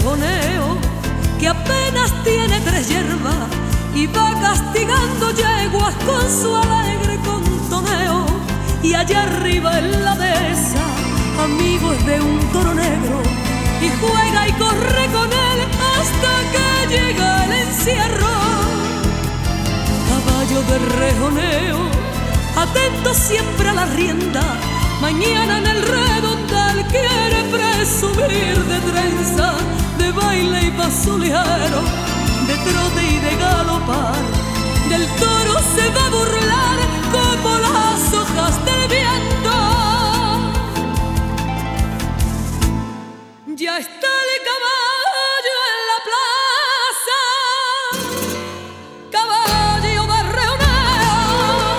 rejoneo que apenas tiene 3 hierbas y va castigando yeguas con su alegre contoneo. Y allá arriba en la dehesa, amigo es de un toro negro, y juega y corre con él hasta que llega el encierro. Caballo de rejoneo, atento siempre a la rienda, mañana en el redondel quiere presumir de trenza, de baile y paso ligero, de trote y de galopar. Del toro se va a burlar como las hojas del viento. Ya está el caballo en la plaza, caballo de rejoneo,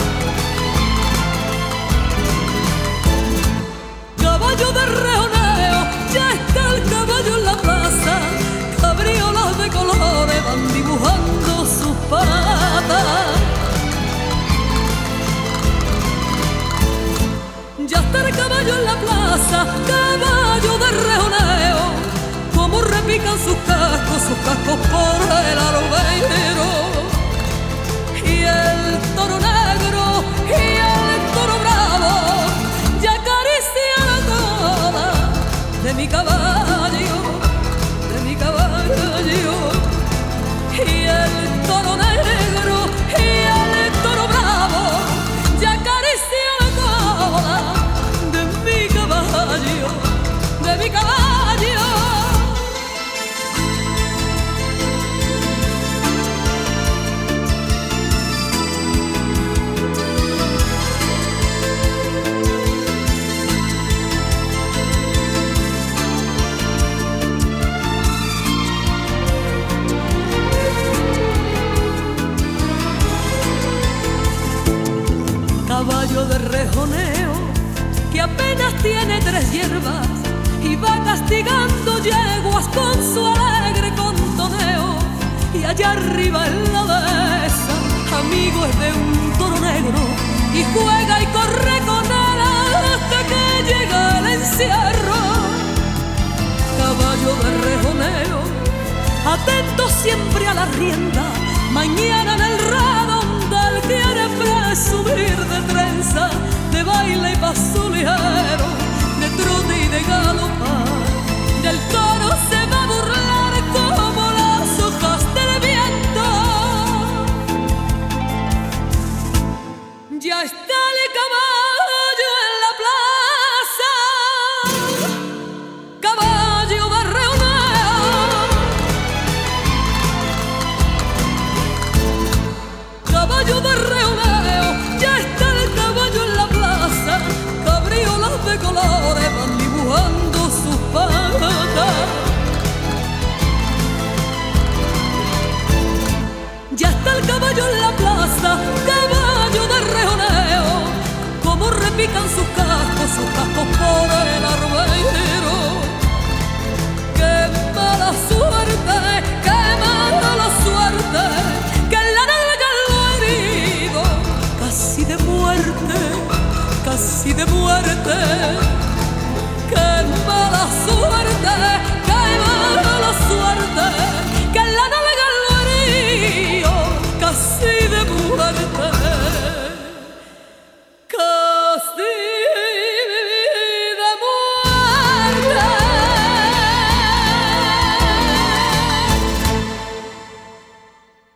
caballo de rejoneo. Ya está el caballo en la plaza, cabriolas de colores van dibujando sus patas. Ya está el caballo en la plaza, caballo de rejoneo, como repican sus cascos por el albero. Y el toro negro y el toro bravo ya acarician la cola de mi caballo, de mi caballo. Y el toro negro y el toro bravo ya acarician la cola de mi caballo, de mi caballo. Caballo de rejoneo que apenas tiene 3 hierbas y va castigando yeguas con su alegre contoneo. Y allá arriba en la dehesa, amigo es de un toro negro, y juega y corre con él hasta que llega el encierro. Caballo de rejoneo, atento siempre a la rienda, mañana en el rado